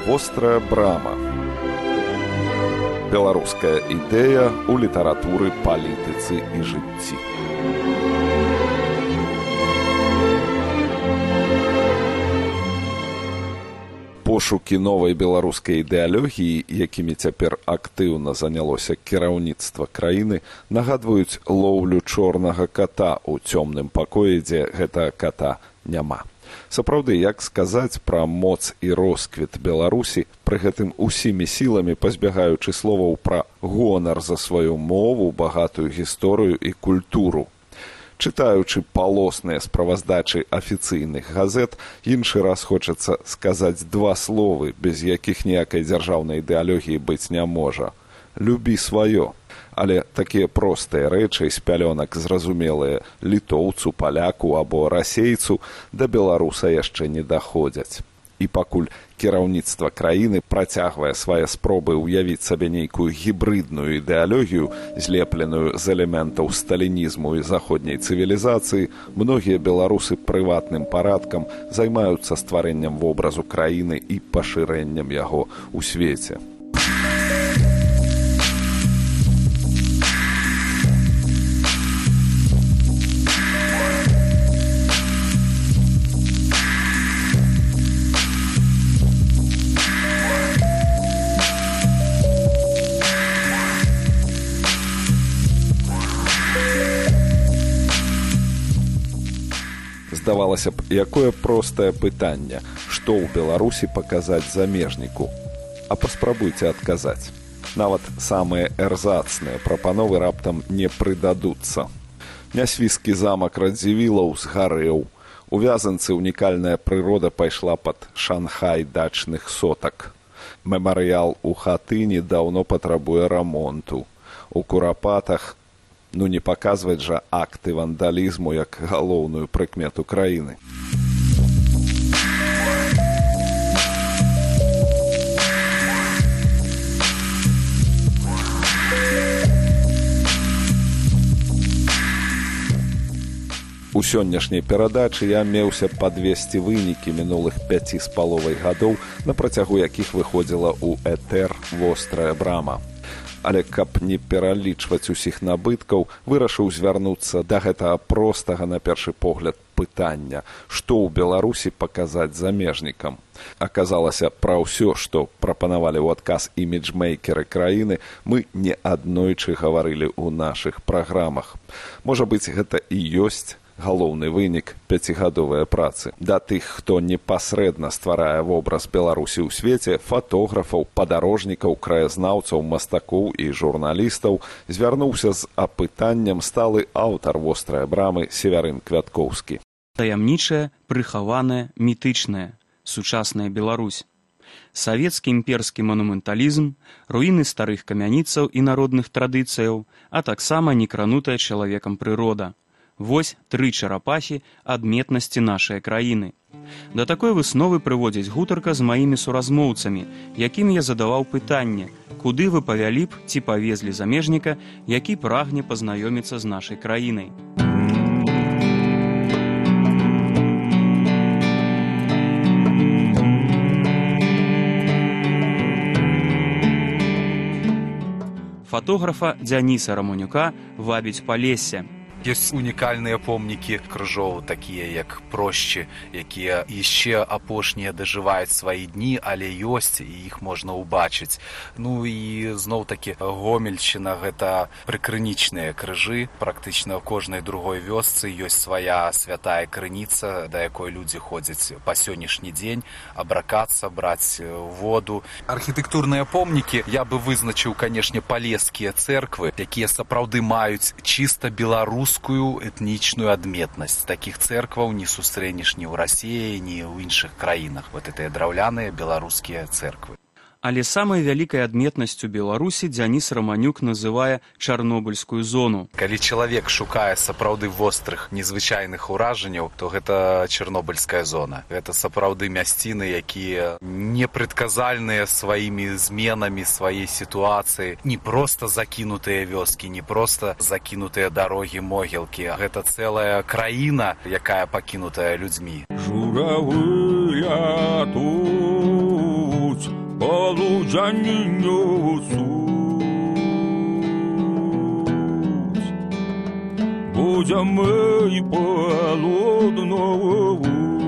Вострая брама. Беларуская ідэя ў літаратуры, палітыцы і жыцці. Пошукі новай беларускай ідэалогіі, якімі цяпер актыўна занялося кіраўніцтва краіны, нагадваюць лоўлю чорнага ката ў цёмным пакоі, дзе гэтага ката няма. Сапраўды, як сказаць пра моц і росквіт Беларусі, пры гэтым усімі сіламі пазбягаючы словаў пра гонар за сваю мову, багатую гісторыю і культуру. Чытаючы палосныя справаздачы афіцыйных газет, іншы раз хочацца сказаць два словы, без якіх ніякай дзяржаўнай ідэалогіі быць не можа. «Любі сваё». Але такія простыя рэчы з пялёнак зразумелыя літоўцу, паляку або расейцу да беларуса яшчэ не даходзяць. І пакуль кіраўніцтва краіны працягвае свае спробы ўявіць сабе нейкую гібрыдную ідэалогію, злепленую з элементаў сталінізму і заходняй цывілізацыі, многія беларусы прыватным парадкам займаюцца стварэннем вобразу краіны і пашырэннем яго ў свеце. Здавалася б, якое простае пытанне, што ў Беларусі паказаць замежніку. А паспрабуйце адказаць. Нават самыя эрзацныя прапановы раптам не прыдадуцца. Нясвійскі замак Радзівілаў згарэў. У Вязанцы унікальная прырода пайшла пад Шанхай дачных сотак. Мемарыял у Хатыні даўно патрабуе рамонту. У Курапатах не паказваць жа акты вандалізму як галоўную прыкмету краіны. У сённяшняй перадачы я меўся падвесці вынікі мінулых 5,5 гадоў, на працягу якіх выходзіла ў этэр «Вострая брама». Але каб не пералічваць усіх набыткаў, вырашыў звярнуцца да гэтага простага на першы погляд пытання, што ў Беларусі паказаць замежнікам. Аказалася, пра ўсё, што прапанавалі ў адказ іміджмейкеры краіны, мы не аднойчы гаварылі ў нашых праграмах. Можа быць, гэта і ёсць галоўны вынік 5гадовай працы. Да тых, хто непасрэдна стварае вобраз Беларусі ў свеце, фатографаў, падарожнікаў, краязнаўцаў, мастакоў і журналістаў, звярнуўся з апытаннем сталы аўтар «Вострай брамы» Севярын Квяткоўскі. Таямнічая, прыхаваная, мітычная, сучасная Беларусь. Савецкі імперскі манументалізм, руіны старых камяніцаў і народных традыцыяў, а таксама некранутая чалавекам прырода. Вось 3 чарапахі адметнасці нашай краіны. Да такой высновы прыводзіць гутарка з маімі суразмоўцамі, якім я задаваў пытанне, куды вы павялі б ці павезлі замежніка, які прагне пазнаёміцца з нашай краінай. Фотографа Дзяніса Раманюка вабіць Палессе. Ёсць унікальныя помнікі крыжоў, такія як Прощы, якія яшчэ апошнія дажываюць свае дні, але ёсць, і іх можна ўбачыць. І зноў-такі Гомельшчына — гэта прыкрынічныя крыжы. Практычна ў кожнай другой вёсцы ёсць свая святая крыніца, да якой людзі ходзяць па сённяшні дзень, абракацца, браць воду. Архітэктурныя помнікі я бы вызначыў, канешне, палескія цэрквы, якія сапраўды маюць чыста беларускую этнічную адметнасць. Такіх цэркваў не сустрэнеш ні ў Расіі, ні ў іншых краінах. Вот гэтыя драўляныя беларускія цэрквы. Але самай вялікай адметнасцю Беларусі Дзяніс Раманюк называе Чарнобыльскую зону. Калі чалавек шукае сапраўды вострых, незвычайных уражанняў, то гэта Чарнобыльская зона. Гэта сапраўды мясціны, якія непрадказальныя сваімі зменамі сваёй сітуацыі. Не проста закінутыя вёскі, не проста закінутыя дарогі, могілкі. Гэта цэлая краіна, якая пакінутая людзьмі. Журавы лятуць полудзяні несуць. Будзем мы і полуднову.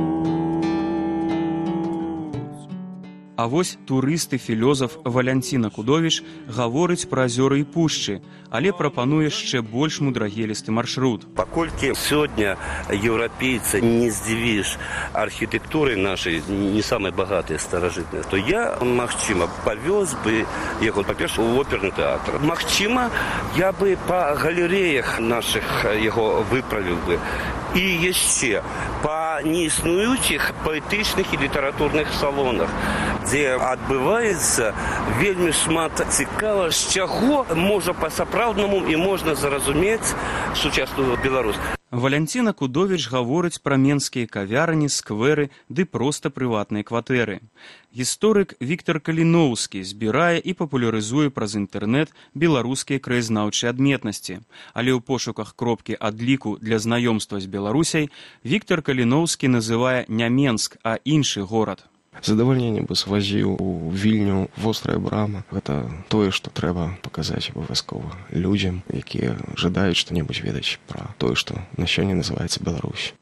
А вось турыст і філёзаф Валянціна Кудовіч гаворыць пра азёры і пушчы, але прапануе яшчэ больш мудрагелісты маршрут. Паколькі сёння еўрапейца не здзівіш архітэктурай нашай, не самай багатай, старажытнай, то я, магчыма, павёз бы яго, па-першае, у оперны тэатр. Магчыма, я бы па галерэях нашых яго выправіў бы. І яшчэ па неіснуючых паэтычных і літаратурных салонах, дзе адбываецца вельмі шмат цікава, з чаго можа па-сапраўднаму і можна зразумець сучасную Беларусь. Валянціна Кудовіч гаворыць пра менскія кавярні, скверы ды проста прыватныя кватэры. Гісторык Віктар Каліноўскі збірае і папулярызуе праз інтэрнэт беларускія краязнаўчыя адметнасці. Але ў пошуках кропкі адліку для знаёмства з Беларусяй Віктар Каліноўскі называе не Менск, а іншы горад. Задавальненне бы свазіў у Вільню вострая брама. Гэта тое, што трэба паказаць абавязкова людзям, якія жадаюць што-небудзь ведаць пра тое, што на сёння называецца Беларусь.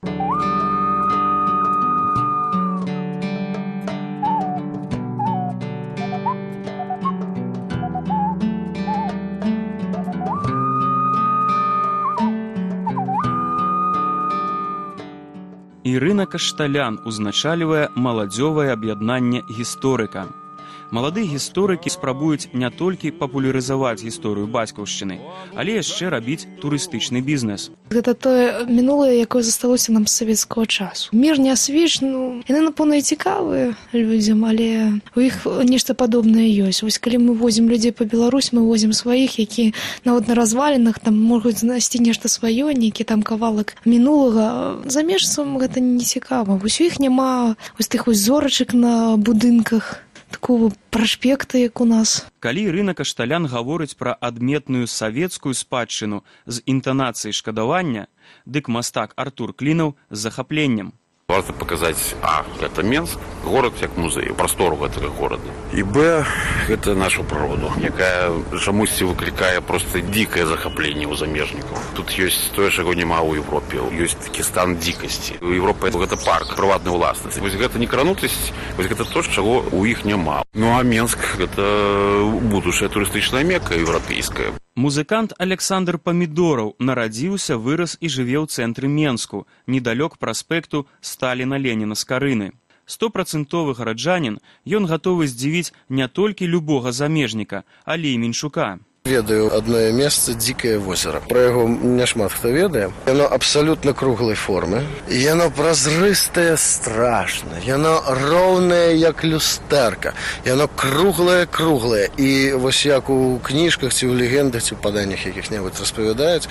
Ірына Кашталян узначальвае маладзёвае аб'яднанне гісторыка. Маладыя гісторыкі спрабуюць не толькі папулярызаваць гісторыю бацькаўшчыны, але яшчэ рабіць турыстычны бізнес. Гэта тое мінулае, якое засталося нам з савецкага часу. Мір не асвеч, яны, напэўна, і цікавыя людзям, але у іх нешта падобнае ёсць. Вось калі мы возім людзей па Беларусь, мы возім сваіх, які нават на развалінах там могуць знайсці нешта сваё, нейкі там кавалак мінулага. Замежцам гэта не цікава. Вось у іх няма вось тых вось зорачак на будынках, такого праспекта, як у нас. Калі Ірына Кашталян гаворыць пра адметную савецкую спадчыну з інтанацыяй шкадавання, дык мастак Артур Клінаў з захапленнем. Варта показать, это Менск, город як музей, прастору гэтага горада. І гэта нашу прыроду, якая чамусьці выклікае проста дзікае захапленне ў замежнікаў. Тут ёсць тое, чаго няма ў Европе, ёсць такі стан дзікасці. У Европе гэта парк прыватнай уласнасці. Вось гэта не кранутасць, вось гэта то, чаго ў іх няма. Ну а Менск гэта будучая турыстычная мека еўрапейская. Музыкант Александр Памідораў нарадзіўся, вырас і жыве ў цэнтры Менску, недалёк праспекту Сталіна-Леніна з Карыны. 100% гараджанін, ён гатовы здзівіць не толькі любога замежніка, але і меншука. Ведаю одно месца дзікае возера. Пра яго няшмат хто ведае. Яно абсалютна круглай формы. Яно празрыстае страшна. Яно роўнае, як люстэрка. Яно круглае. І вось як у кніжках ці ў легендах ці ў паданнях якіх-небудзь распавядаюць,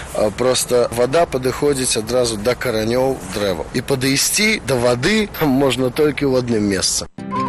проста вада падыходзіць адразу да каранёў дрэва. І падысці да вады можна толькі ў адным месцы.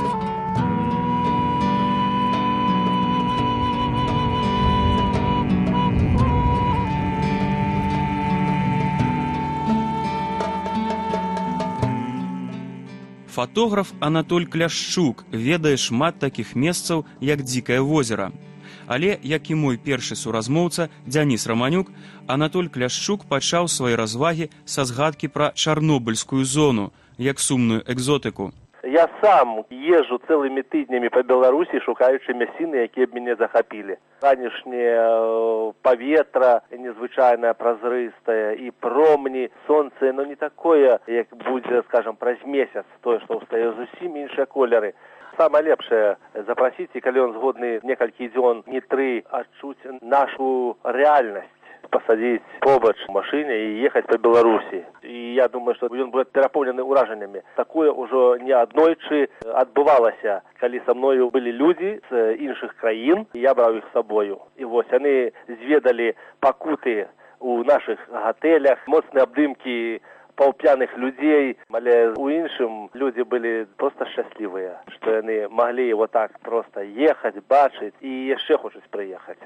Фатограф Анатоль Кляшчук ведае шмат такіх месцаў, як Дзікае возера. Але, як і мой першы суразмоўца Дзяніс Раманюк, Анатоль Кляшчук пачаў свае развагі са згадкі пра Чарнобыльскую зону, як сумную экзотыку. Я сам езжу цэлымі тыднямі па Беларусі, шукаючы мясціны, якія б мяне захапілі. Ранішняе паветра незвычайна празрыстае і промні, сонца, не такое, як будзе, скажам, праз месяц, тое, што ўстае зусім іншыя колеры. Самае лепшае запрасіць, і калі ён згодны некалькі дзён, не 3, адчуць нашу рэальнасць. Пасадзіць побач у машыне і ехаць па Беларусі. І я думаю, што ён будзе перапоўнены ўражаннямі. Такое ўжо не аднойчы адбывалася, калі са мною былі людзі з іншых краін, і я браў іх з сабою. І вось яны зведалі пакуты ў нашых гатэлях, моцныя абдымкі паўп'яных людзей, але у іншым людзі былі проста шчаслівыя, што яны маглі вот так проста ехаць, бачыць і яшчэ хочуць прыехаць.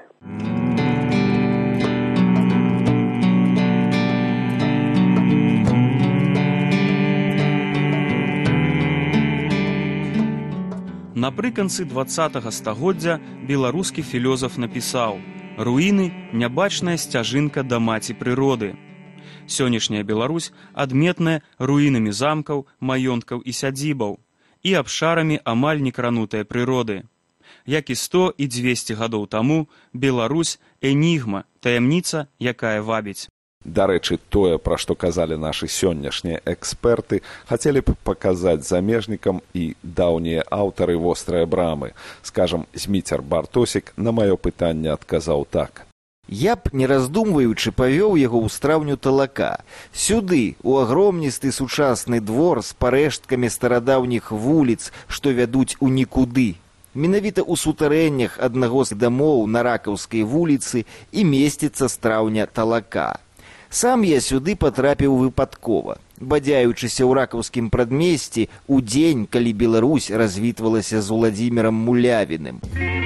Напрыканцы 20-го стагоддзя беларускі філёзаф напісаў: «Руіны – нябачная сцяжынка да маці прыроды». Сённяшняя Беларусь адметная руінамі замкаў, маёнткаў і сядзібаў і абшарамі амаль некранутай прыроды. Як і 100 і 200 гадоў таму, Беларусь – энігма, таямніца, якая вабіць. Дарэчы, тое, пра што казалі нашы сённяшнія эксперты, хацелі б паказаць замежнікам і даўнія аўтары «Вострай брамы». Скажам, Зміцер Бартосік на маё пытанне адказаў так. Я б, не раздумваючы, павёў яго ў страўню Талака. Сюды, у агромністы сучасны двор з парэшткамі старадаўніх вуліц, што вядуць у нікуды. Менавіта ў сутарэннях аднаго з дамоў на Ракаўскай вуліцы і месціцца страўня Талака. Сам я сюды патрапіў выпадкова, бадзяючыся ў ракаўскім прадмесці у дзень, калі Беларусь развітвалася з Уладзімірам Мулявіным.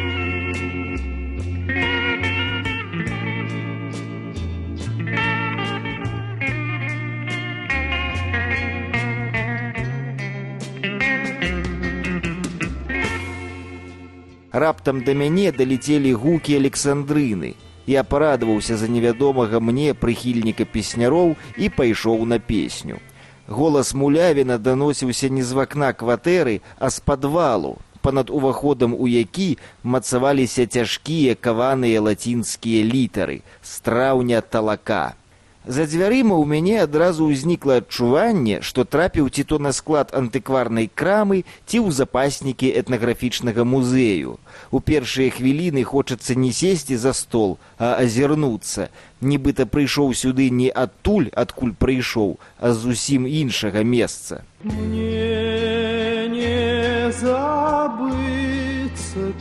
Раптам да мяне далецелі гукі Александрыны. Я парадаваўся за невядомага мне прыхільніка песняроў і пайшоў на песню. Голас Мулявіна даносіўся не з вакна кватэры, а з падвалу, панад уваходам у які мацаваліся цяжкія каваныя лацінскія літары «Страўня Талака». За дзвярыма ў мяне адразу ўзнікла адчуванне, што трапіў ці то на склад антыкварнай крамы, ці ў запаснікі этнаграфічнага музею. У першыя хвіліны хочацца не сесці за стол, а азірнуцца. Нібыта прыйшоў сюды не адтуль, адкуль прыйшоў, а зусім іншага месца. Мне не забыцца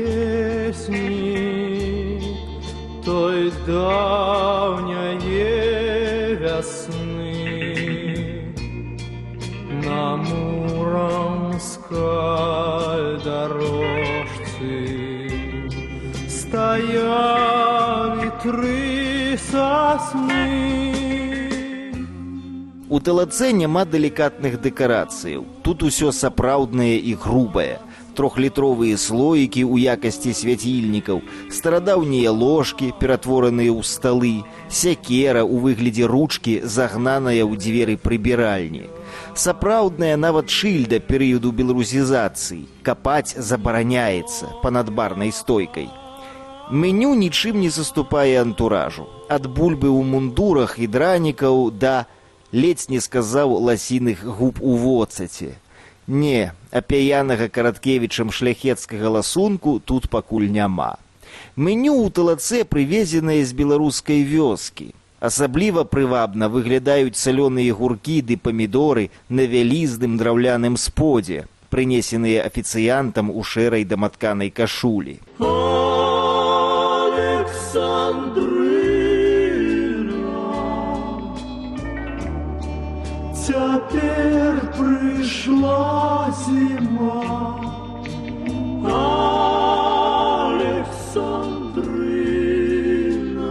песні той даўняе вясны на муромской дорожцы стояли 3 сосны. У Талаце няма далікатных дэкарацыяў. Тут усё сапраўднае і грубае. 3-літровыя слоікі ў якасці свяцільнікаў, старадаўнія ложкі, ператвораныя ў сталы, сякера ў выглядзе ручкі, загнаная ў дзверы прыбіральні. Сапраўдная нават шыльда перыяду беларусізацыі. Капаць забараняецца панад барнай стойкай. Меню нічым не саступае антуражу. Ад бульбы ў мундурах і дранікаў да, ледзь не сказаў, ласіных губ у воцаце. Не, апяянага Караткевічам шляхецкага ласунку тут пакуль няма. Меню ў Талаце прывезенае з беларускай вёскі. Асабліва прывабна выглядаюць салёныя гуркі ды памідоры на вялізным драўляным сподзе, прынесеныя афіцыянтам у шэрай даматканай кашулі. Цяпер прыйшла зіма, Александрына,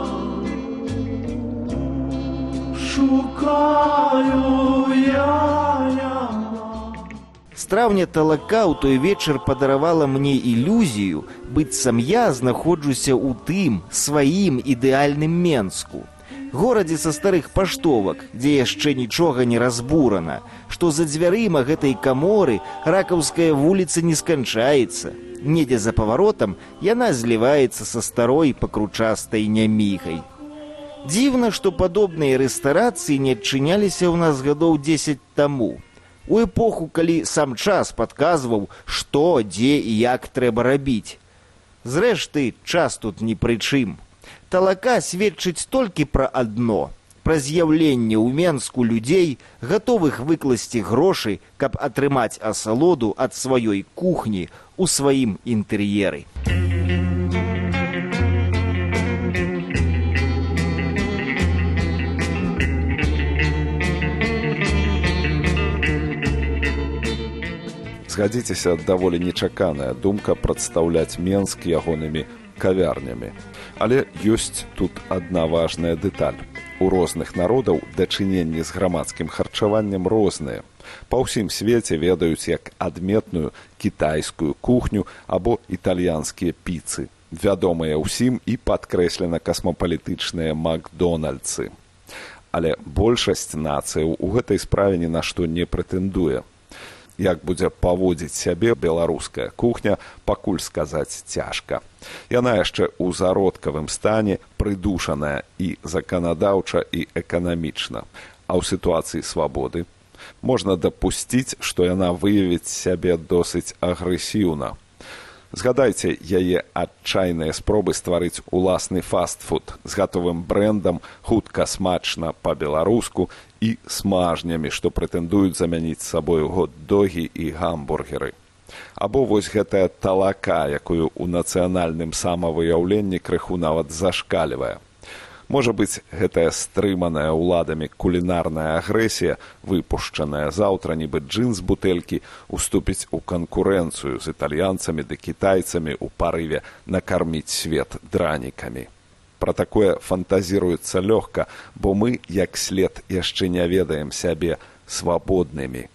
шукаю я яна. Страўня Талака ў той вечар падаравала мне ілюзію, быццам я знаходжуся ў тым сваім ідэальным Менску. Горадзе са старых паштовак, дзе яшчэ нічога не разбурана, што за дзвярыма гэтай каморы Ракаўская вуліца не сканчаецца. Недзе за паваротам яна зліваецца са старой пакручастай нямігай. Дзіўна, што падобныя рэстарацыі не адчыняліся ў нас гадоў 10 таму. У эпоху, калі сам час падказваў, што, дзе і як трэба рабіць. Зрэшты, час тут ні пры чым. Талака сведчыць толькі пра адно – пра з'яўленне ў Менску людзей, гатовых выкласці грошы, каб атрымаць асалоду ад сваёй кухні ў сваім інтэр'еры. Згадзіцеся, даволі нечаканая думка прадстаўляць Менск ягонымі кавярнямі. Але ёсць тут адна важная дэталь. У розных народаў дачыненні з грамадскім харчаваннем розныя. Па ўсім свеце ведаюць як адметную кітайскую кухню або італьянскія піцы, вядомыя ўсім і падкрэслена касмапалітычныя макдональдсы. Але большасць нацыяў у гэтай справе ні на што не прэтэндуе. Як будзе паводзіць сябе беларуская кухня, пакуль сказаць цяжка. Яна яшчэ ў зародкавым стане, прыдушаная і заканадаўча, і эканамічна. А ў сітуацыі свабоды можна дапусціць, што яна выявіць сябе досыць агрэсіўна. Згадайце яе адчайныя спробы стварыць уласны фастфуд з гатовым брэндам, хутка, смачна, па-беларуску і смажнямі, што прэтэндуюць замяніць сабою хот-догі і гамбургеры. Або вось гэтая талака, якую ў нацыянальным самавыяўленні крыху нават зашкальвае. Можа быць, гэтая стрыманая ўладамі кулінарная агрэсія, выпушчаная заўтра нібы джин з бутэлькі, уступіць у канкурэнцыю з італьянцамі ды кітайцамі ў парыве накарміць свет дранікамі. Пра такое фантазіруецца лёгка, бо мы, як след, яшчэ не ведаем сябе свабоднымі.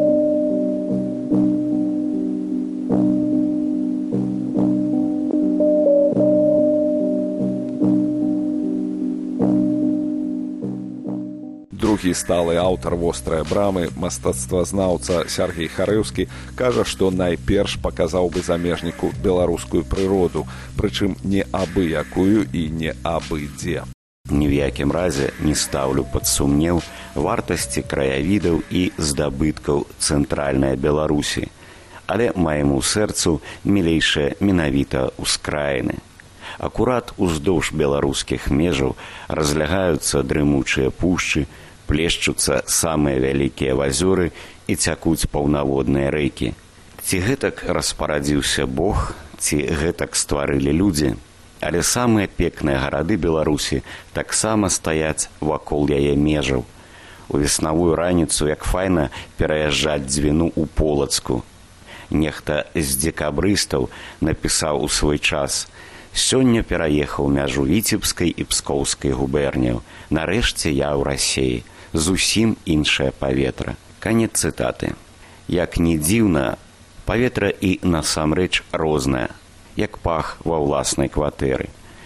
Другі сталы аўтар «Вострай брамы», мастацтвазнаўца Сяргей Харэўскі, кажа, што найперш паказаў бы замежніку беларускую прыроду, прычым не абы-якую і не абы-дзе. Ні в якім разе не стаўлю пад сумнеў вартасці краявідаў і здабыткаў цэнтральнай Беларусі, але майму сэрцу мілейшае менавіта ўскраіны. Акурат уздоўж беларускіх межаў разлягаюцца дрымучыя пушчы, плешчуцца самыя вялікія вазёры і цякуць паўнаводныя рэкі. Ці гэтак распарадзіўся Бог, ці гэтак стварылі людзі, але самыя пекныя гарады Беларусі таксама стаяць вакол яе межаў. У веснавую раніцу, як файна пераязджаць дзвіну ў Полацку. Нехта з дзекабрыстаў напісаў у свой час: «Сёння пераехаў мяжу Віцебскай і Пскоўскай губерняў. Нарэшце я ў Расіі. Зусім іншае паветра». Канец цытаты. Як ні дзіўна, паветра і насамрэч рознае, як пах ва ўласнай кватэры.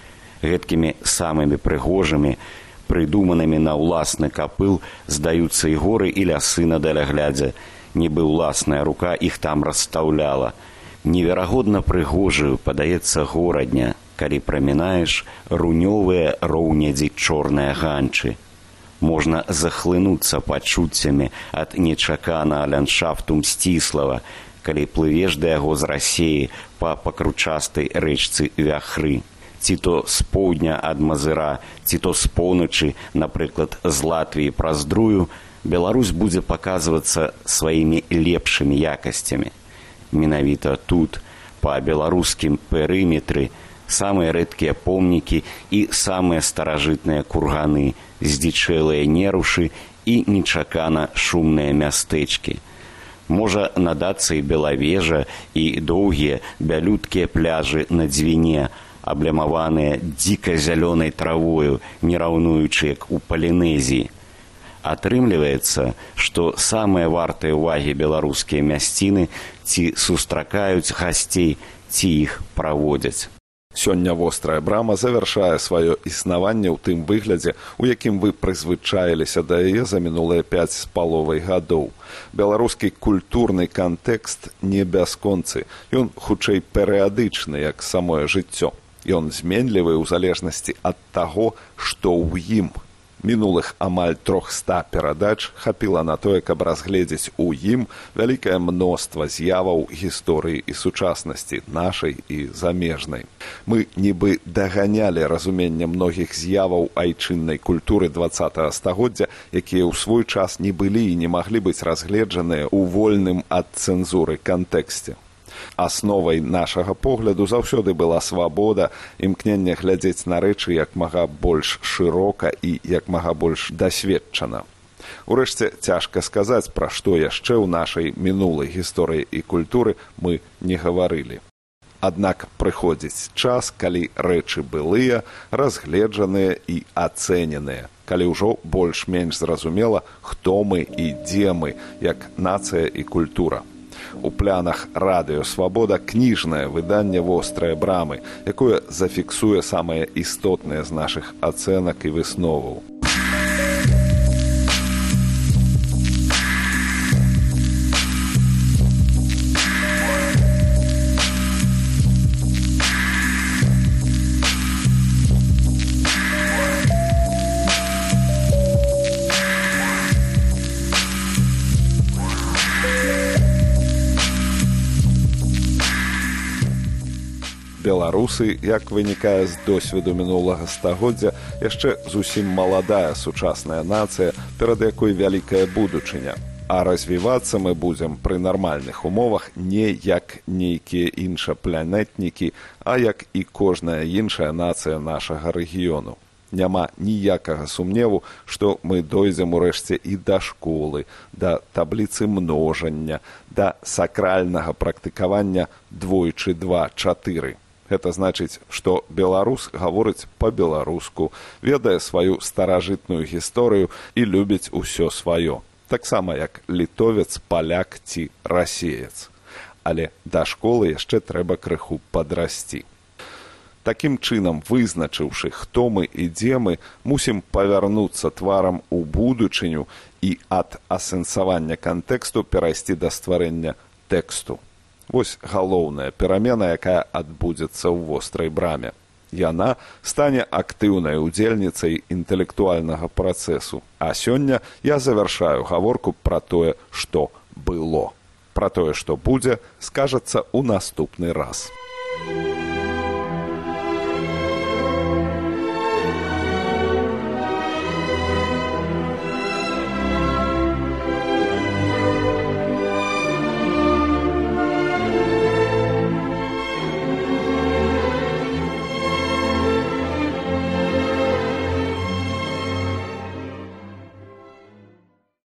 Гэткімі самымі прыгожымі, прыдуманымі на ўласны капыл здаюцца і горы, і лясы на даляглядзе, нібы ўласная рука іх там расстаўляла. Неверагодна прыгожаю падаецца горадня, калі прамінаеш рунёвыя роўнядзі чорныя ганчы. Можна захлынуцца пачуццямі ад нечаканага ландшафту Мсціслава, калі плывеш да яго з Расіі па пакручастай рэчцы Вяхры. Ці то з поўдня ад Мазыра, ці то з поўначы, напрыклад, з Латвіі праз Друю, Беларусь будзе паказвацца сваімі лепшымі якасцямі. Менавіта тут, па беларускім перыметры, самыя рэдкія помнікі і самыя старажытныя курганы, здзічэлыя нерушы і нечакана шумныя мястэчкі. Можа надацца і Белавежа, і доўгія бялюткія пляжы на Дзвіне, аблямаваныя дзіка зялёнай травою, не раўнуючы як у Палінезіі. Атрымліваецца, што самыя вартыя ўвагі беларускія мясціны ці сустракаюць гасцей, ці іх праводзяць. Сёння «Вострая брама» завяршае сваё існаванне ў тым выглядзе, у якім вы прызвычаіліся да яе за мінулыя 5,5 гадоў. Беларускі культурны кантэкст не бясконцы. Ён хутчэй перыядычны, як самое жыццё. Ён зменлівы ў залежнасці ад таго, што ў ім. Мінулых амаль 300 перадач хапіла на тое, каб разгледзець у ім вялікае мноства з'яваў гісторыі і сучаснасці, нашай і замежнай. Мы нібы даганялі разуменне многіх з'яваў айчыннай культуры 20-го стагоддзя, якія ў свой час не былі і не маглі быць разгледжаныя ў вольным ад цэнзуры кантэксце. Асновай нашага погляду заўсёды была свабода, імкненне глядзець на рэчы як мага больш шырока і як мага больш дасведчана. Урэшце, цяжка сказаць, пра што яшчэ ў нашай мінулай гісторыі і культуры мы не гаварылі. Аднак прыходзіць час, калі рэчы былыя, разгледжаныя і ацэненыя, калі ўжо больш-менш зразумела, хто мы і дзе мы, як нацыя і культура. У планах радыё «Свабода» кніжнае выданне «Вострыя брамы», якое зафіксуе самыя істотныя з нашых ацэнак і высноваў. Беларусы, як вынікае з досведу мінулага стагоддзя, яшчэ зусім маладая сучасная нацыя, перад якой вялікая будучыня. А развівацца мы будзем пры нармальных умовах не як нейкія іншапланетнікі, а як і кожная іншая нацыя нашага рэгіёну. Няма ніякага сумневу, што мы дойдзем урэшце і да школы, да табліцы множання, да сакральнага практыкавання 2x2=4. Гэта значыць, што беларус гаворыць па-беларуску, ведае сваю старажытную гісторыю і любіць усё сваё. Таксама як літовец, паляк ці расеец. Але да школы яшчэ трэба крыху падрасці. Такім чынам, вызначыўшы, хто мы і дзе мы, мусім павярнуцца тварам у будучыню і ад асэнсавання кантэксту перайсці да стварэння тэксту. Вось галоўная перамена, якая адбудзецца ў вострай браме. Яна стане актыўнай удзельніцай інтэлектуальнага працэсу. А сёння я завяршаю гаворку пра тое, што было. Пра тое, што будзе, скажацца ў наступны раз.